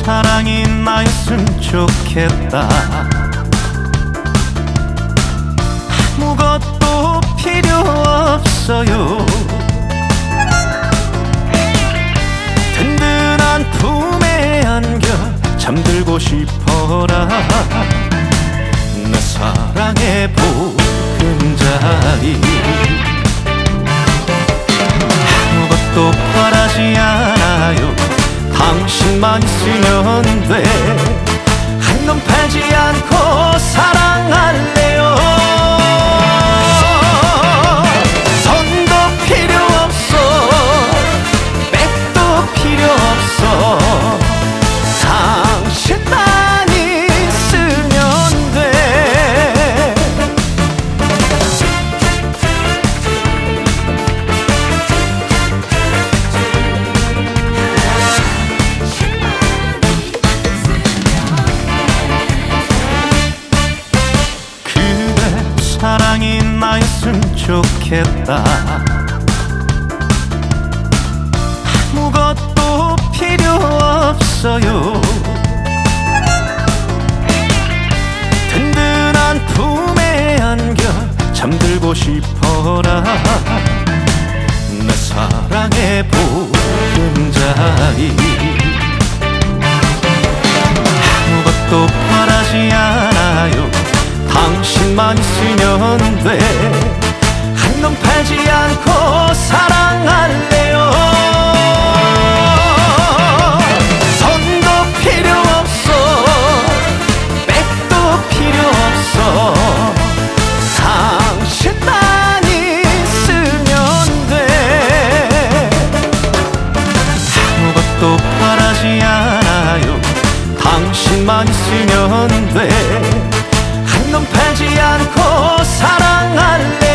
사랑이 나였으면 좋겠다. 아무것도 필요 없어요. 든든한 품에 안겨 잠들고 싶어라. 내 사랑의 보금자리. 아무것도 바라지 않아요. 당신만 있으면 돼. 한눈 팔지 않고 사랑할래요. 손도 필요 없어, 백도 필요 없어. 당신만 있으면 돼. 그대 사랑이 나였으면 좋겠다. 아무것도 필요 없어요. 든든한 품에 안겨 잠들고 싶어라. 내 사랑의 보금자리. 아무것도 바라지 않아요. 당신만 있으면 돼. 한눈 팔지 않고 사랑할래요. 손도 필요 없어, 백도 필요 없어. 당신만 있으면 돼. 아무것도 바라지 않아요. 당신만 있으면 돼. 한눈 팔지 않고 사랑할래.